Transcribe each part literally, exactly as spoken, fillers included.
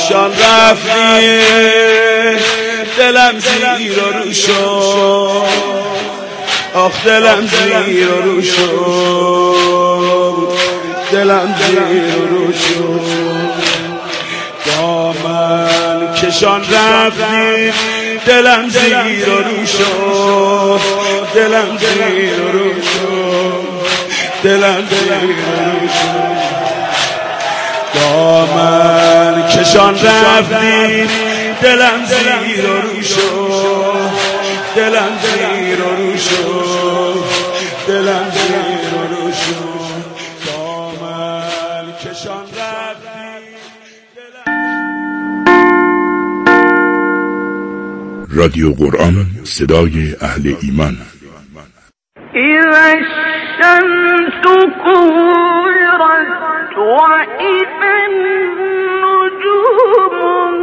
کشان رفتی دلم زیر و رو شد، آخ دلم زیر و رو شد، دلم زیر و رو شد. دامن کشان رفتی دلم زیر و رو شد، دلم زیر و رو شد، دلم زیر و رو شد. دامن کشان رفتی دلم زیر و رو شد، دلم زیر و رو شد، دلم زیر و رو شد. دامن کشان رفتی رادیو قرآن، صدای اهل ایمان. اذا الشمس كورت واذا النجوم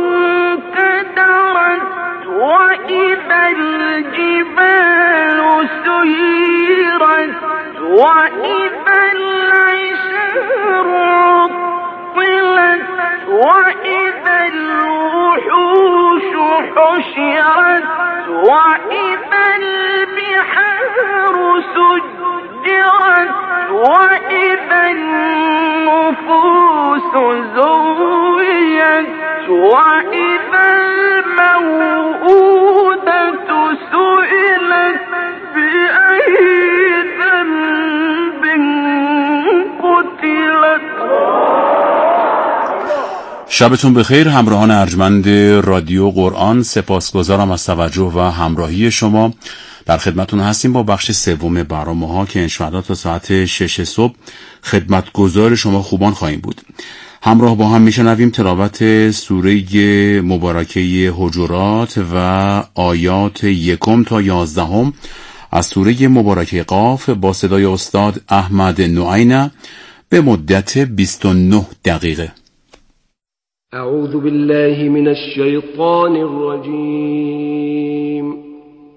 انكدرت واذا الجبال سيرت واذا العشار عطلت واذا الوحوش حشرت واذا البحار سجرت واذا النفوس زوجت واذا الموءودة سئلت بأي ذنب قتلت. شبتون بخیر همراهان ارجمند رادیو قرآن، سپاسگزارم از توجه و همراهی شما. در خدمتون هستیم با بخش سوم برنامه‌ها که انشاءالله تا ساعت شش صبح خدمتگزار شما خوبان خواهیم بود. همراه با هم میشنویم تلاوت سوره مبارکه حجرات و آیات یکم تا یازدهم از سوره مبارکه قاف با صدای استاد احمد نعینه به مدت بیست و نه دقیقه. اعوذ بالله من الشیطان الرجیم.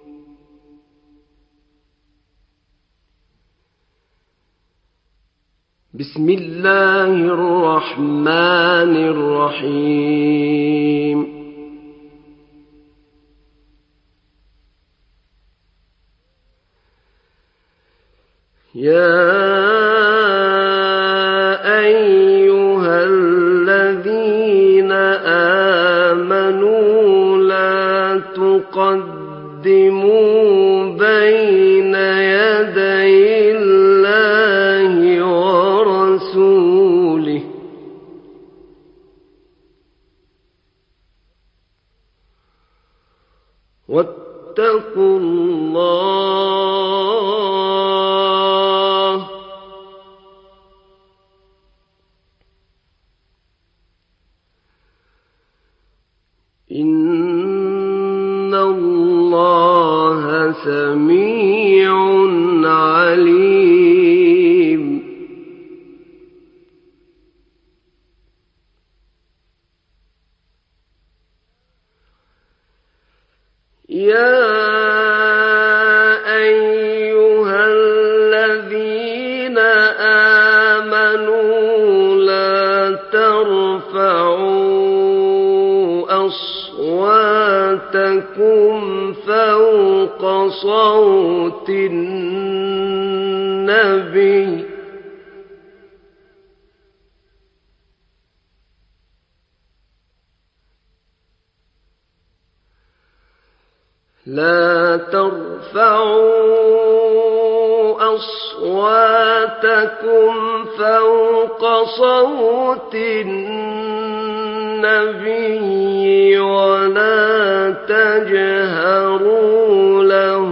بسم الله الرحمن الرحیم. یا ایها الذین آمنوا لا تقدموا بین یدی الله ورسوله واتقوا الله إن الله سميع عليم. يا أيها الذين آمنوا لا ترفعوا أصواتكم فوق صوت النبي لا ترفعوا أصواتكم فوق صوت النبي ولا تجهروا له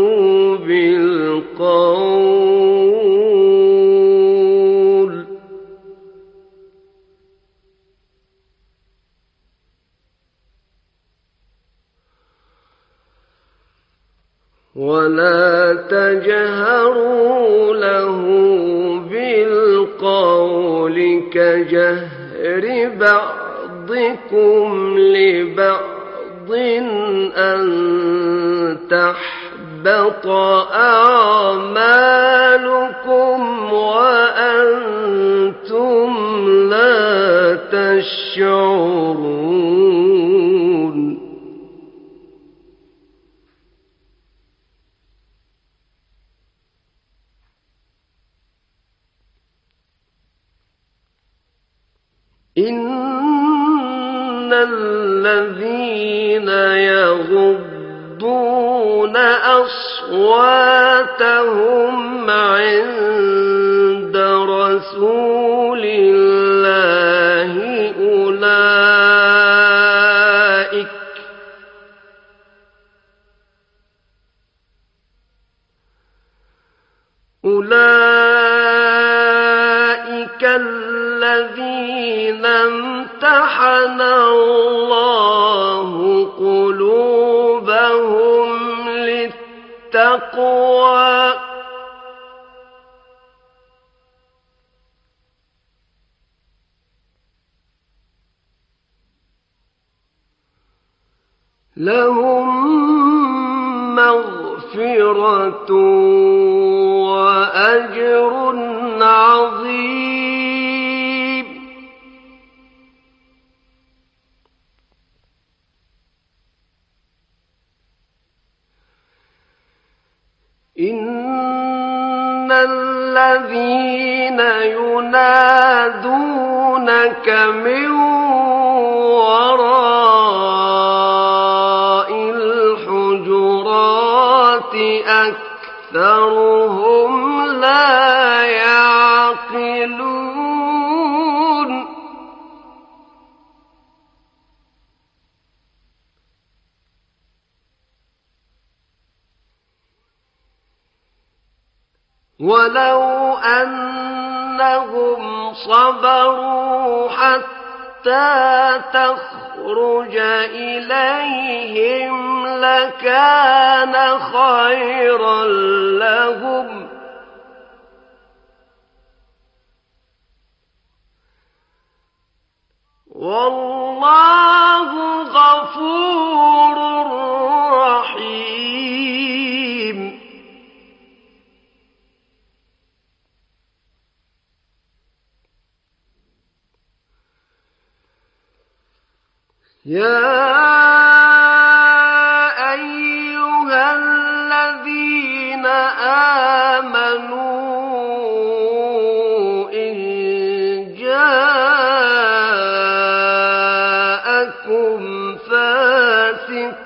بالقول ولا تجهروا له بالقول كجهر بعضكم لبعض أن تحبط أعمالكم وأنتم لا تشعرون. إن الذين يغضون أصواتهم عند رسول الله أولئك أولئك الذين امتحن الله قلوبهم للتقوى لهم مغفرة وأجر عظيم. إن الذين ينادونك من وراء الحجرات أكثرهم لا يعقلون. ولو أنهم صبروا حتى تخرج إليهم لكان خيرا لهم والله غفور رحيم. يا أيها الذين آمنوا إن جاءكم فاسق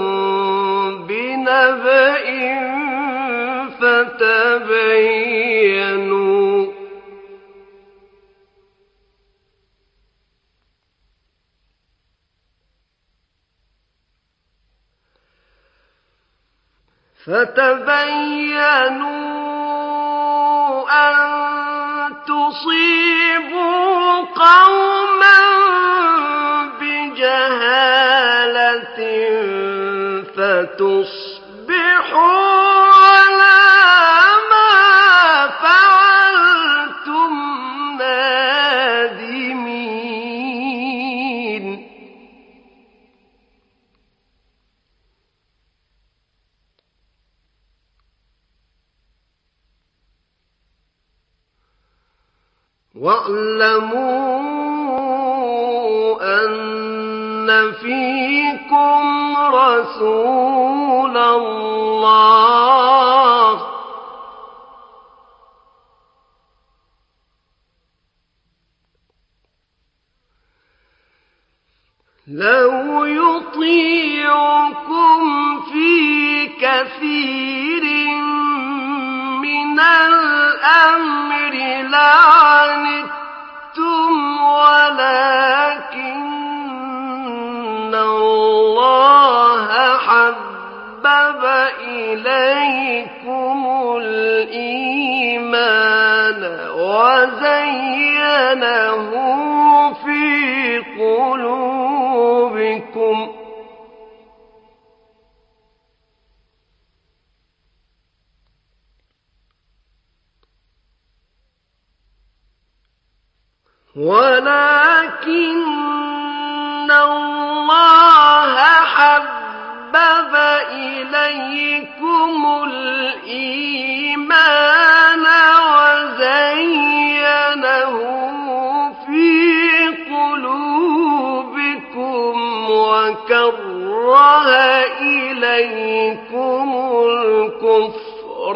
بنبأ فتبينوا فتبينوا أن تصيبوا قوما بجهالة فتصبحوا على ما فعلتم نادمين. واعلموا أن فيكم رسول الله لو يطيعكم في كثير من الأمر لعنتم ولكن الله حبب إليكم الإيمان وزينه في قلوبكم ولكن الله حبب إليكم الإيمان وزينه في قلوبكم وكره إليكم الكفر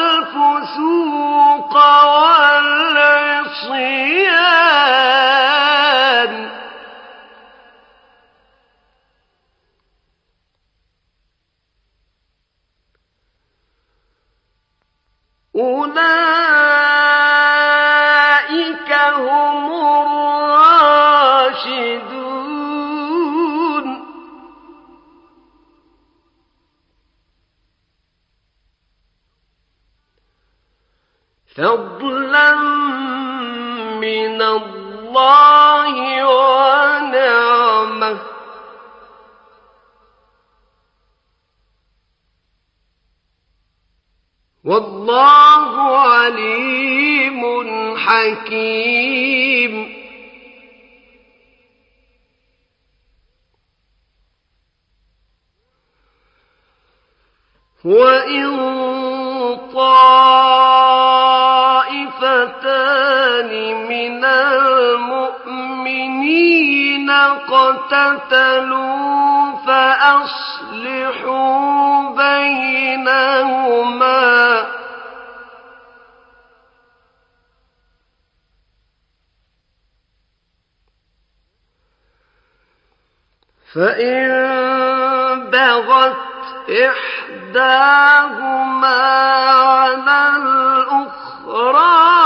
والفسوق والعصيان فضلا من الله ونعمة والله عليم حكيم وإن طائفتان من المؤمنين اقتتلوا فأصلحوا بينهما فإن بغت إحداهما على الأخرى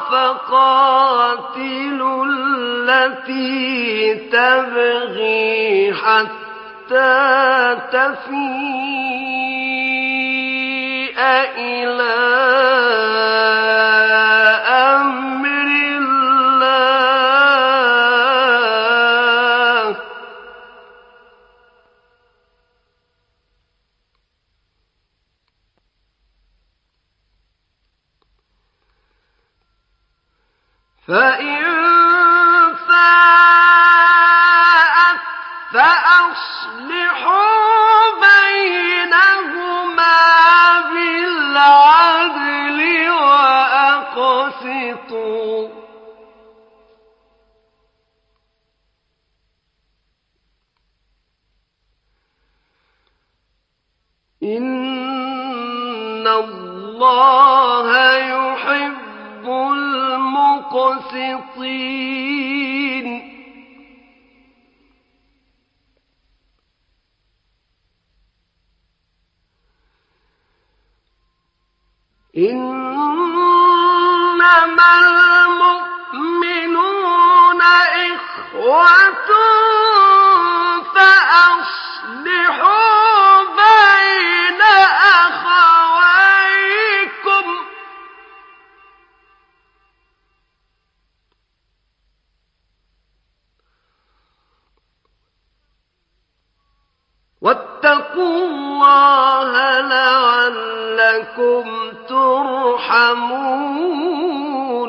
فقاتلوا التي تبغي حتى تفيء إلى أمر الله فإن فاءت فأصلحوا بينهما بالعدل وأقسطوا إن الله يحب المقسطين إنما المؤمنون إخوة فأصلحوا بين أخويكم واتقوا الله لعلكم ترحمون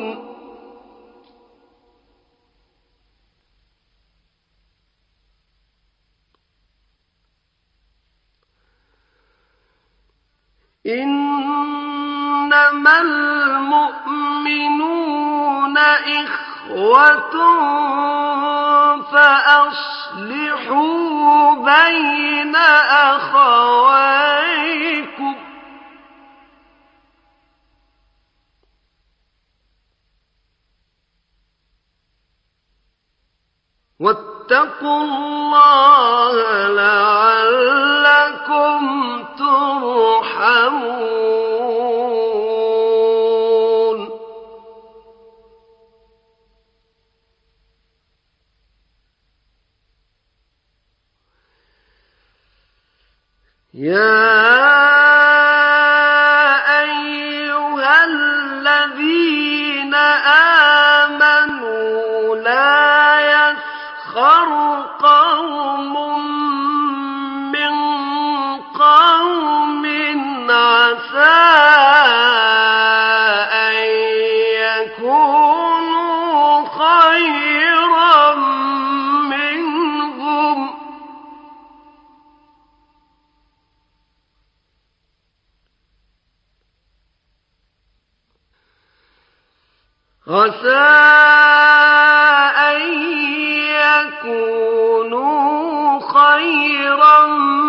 إنما المؤمنون إخوة فأصلحوا بين أخويكم واتقوا الله لعلكم ترحمون يا أيها الذين آمنوا لا يسخر قوم من قوم عسى أن يكونوا خيرا منهم عسى أن يكونوا خيرا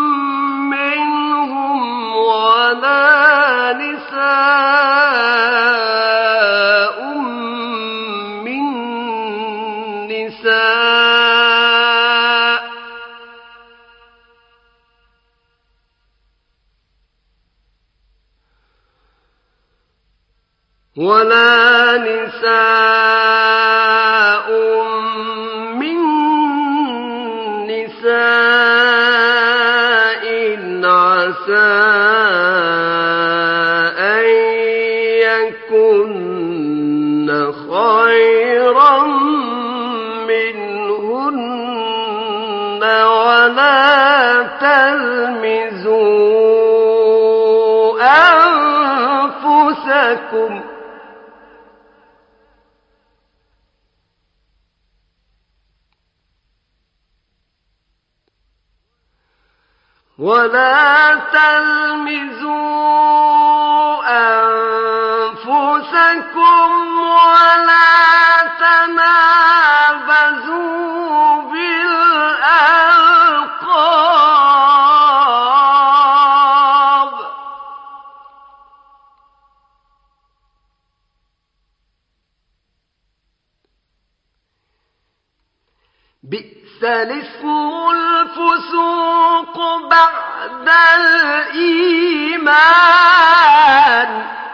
منهم ولا نساء من نساء ولا نساء من نساء عسى أن يكن خيرا منهن ولا تلمزوا أنفسكم ولا تلمزوا أنفسكم ولا تنابزوا بالألقاب بئس الاسم الفسوق بعد الإيمان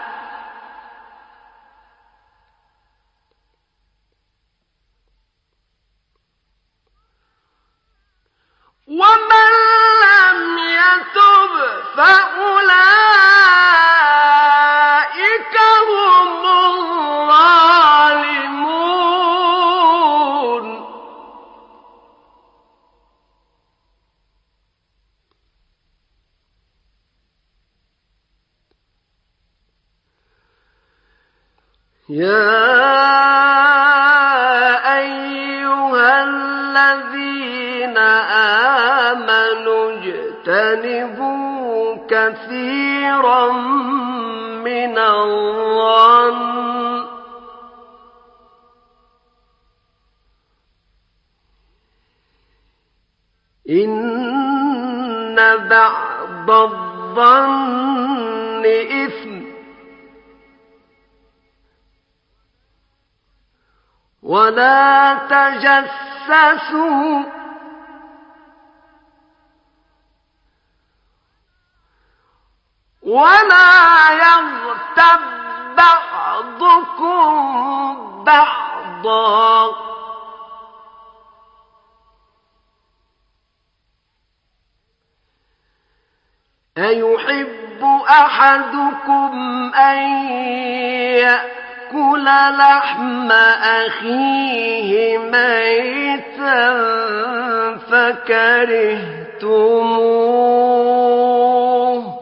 ومن لم يتب فأولئك هم الظالمون يا أيها الذين آمنوا اجتنبوا كثيرا من الظن إن بعض الظن إثم ولا تجسسوا ولا يغتب بعضكم بعضا أيحب أحدكم أن يأكل لحم أخيه ميتا فكرهتموه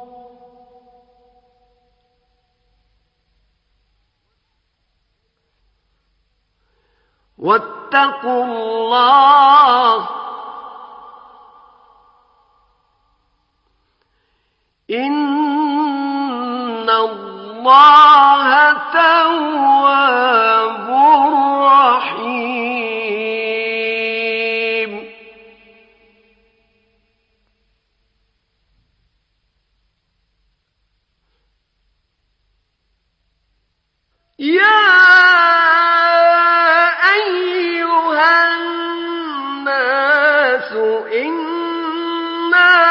واتقوا الله إن الله تواب رحيم يا أيها الناس إنا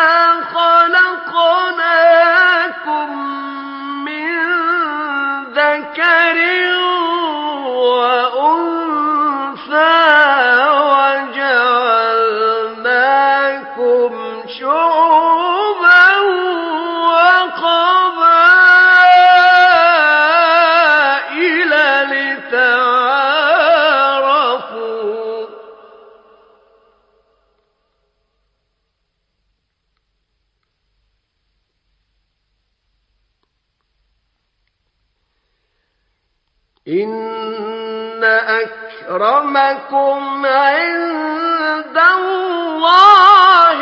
خلقناكم من ذكر وأنثى وجعلناكم شعوبا وقبائل لتعارفوا إن أكرمكم عند الله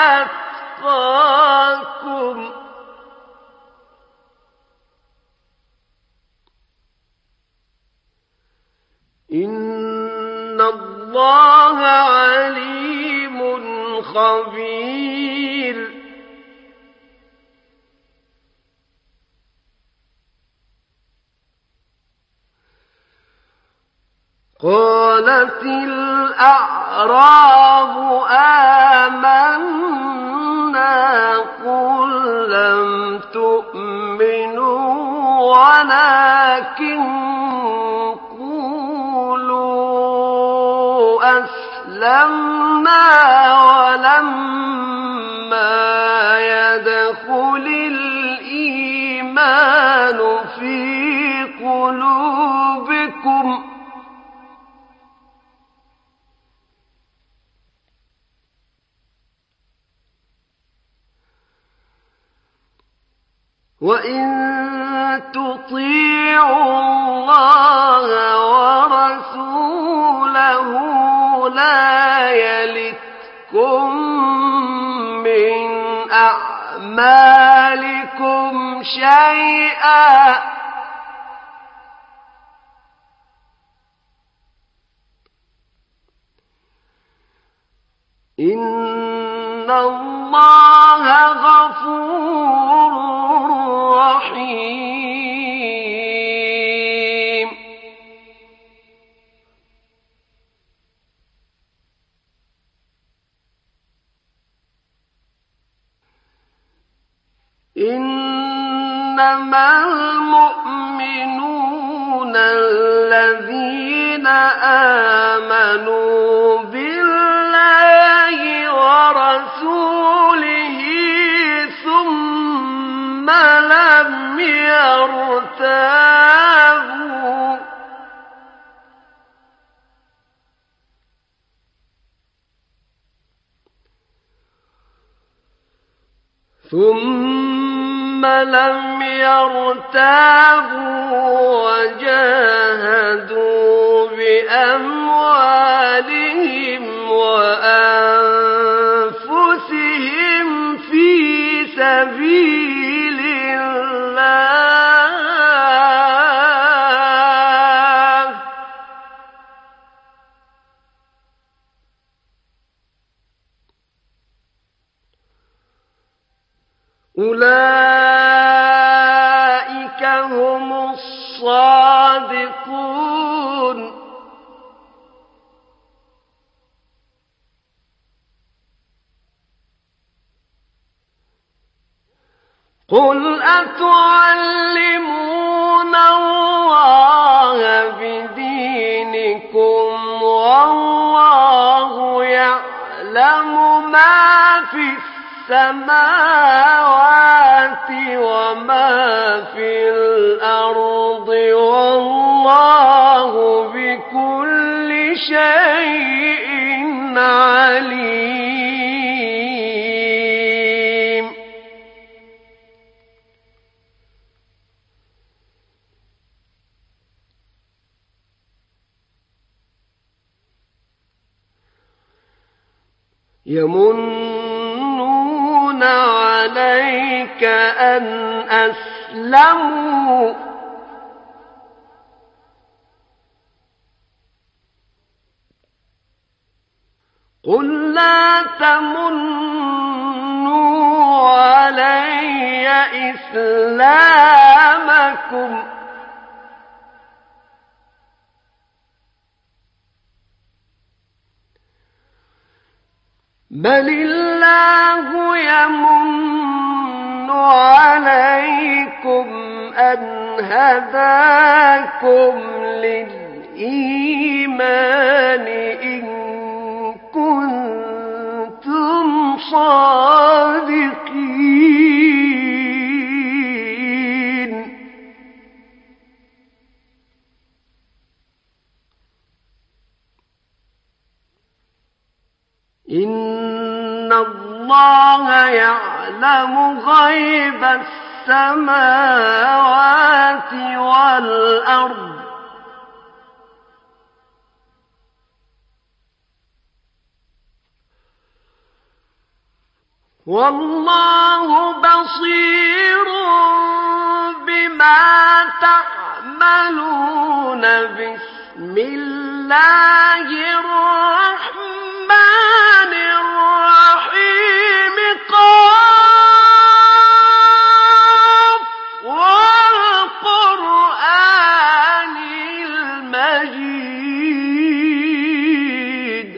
أتقاكم إن الله عليم خبير قالت الأعراب آمنا قل لم تؤمنوا ولكن قولوا أسلمنا ولما يدخل الإيمان في قلوبكم وإن تطيعوا الله ورسوله لا يلتكم من أعمالكم شيئا إن الله غفور رحيم. إنما المؤمنون الذين آمنوا بالله ورسوله ثم لم يرتابوا ثم لم يرتابوا وجاهدوا بأموالهم وأنفسهم في سبيل الله أولئك هم الصادقون. قل أتعلمون الله بدينكم والله يعلم ما في السماوات وما في الأرض والله بكل شيء عليم. يمنون عليك أن أسلموا قل لا تمنوا علي إسلامكم بل الله يمن عليكم أن هداكم للإيمان إن كنتم صادقين. إن الله يعلم غيب السماوات والأرض والله بصير بما تعملون. بسم الله الرحمن الرحيم. قاف والقرآن المجيد.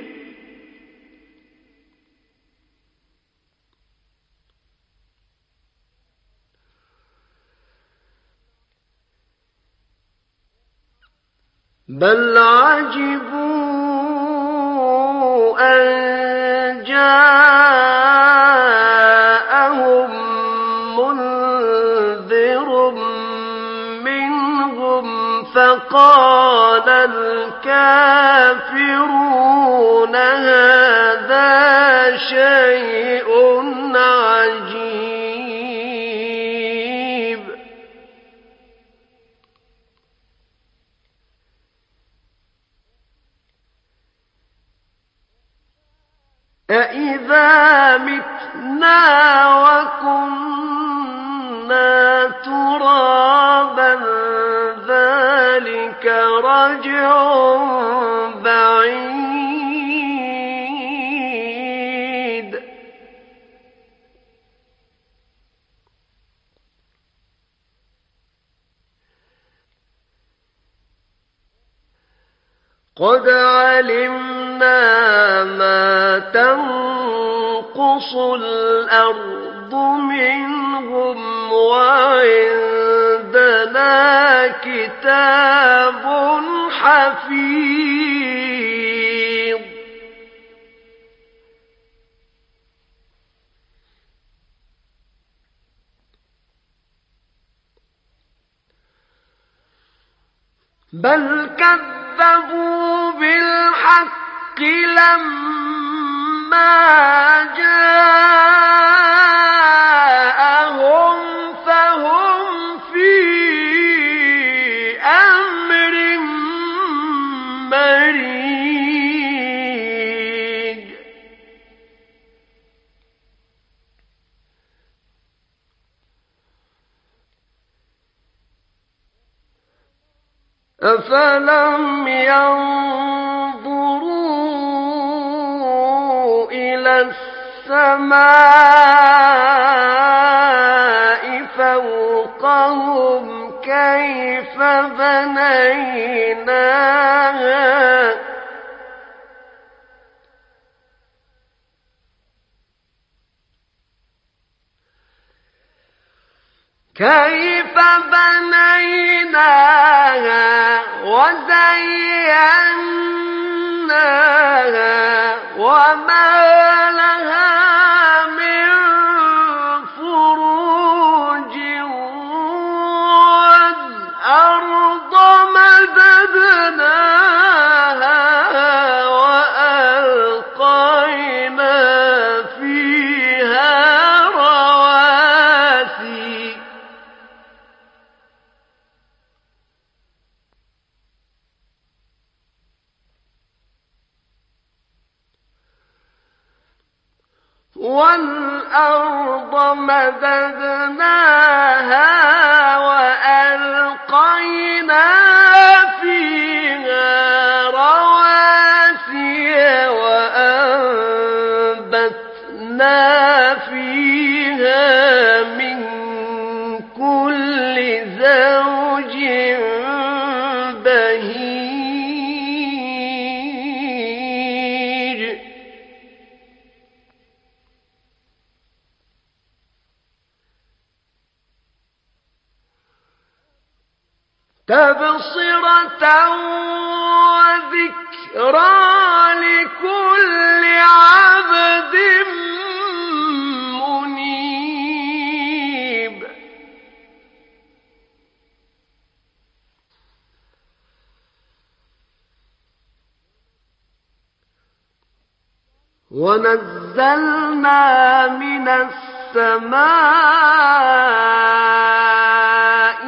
بل عجبوا أن جاءهم منذر منهم فقال الكافرون هذا شيء عجيب. أإذا متنا وكنا ترابا ذلك رجع بعيد قد علمنا ما تنقص الأرض منهم وعندنا كتاب حفيظ بل كذبوا بالحق لما جاءهم فهم في أمر مريج أفلم ينظروا إلى السماء فوقهم كيف بنيناها كيف بنيناها وزيناها وما لها من فروج والأرض مددناها وألقينا فيها رواسي والأرض مددناها وألقينا فيها رواسي وأنبتنا فيها من كل زوج بهيج تبصرة وذكرى لكل عبد منيب ونزلنا من السماء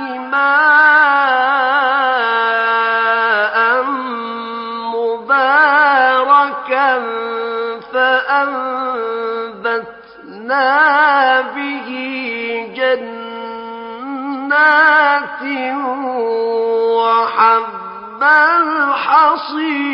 ماء مباركا فأنبتنا به جنات وحب الحصيد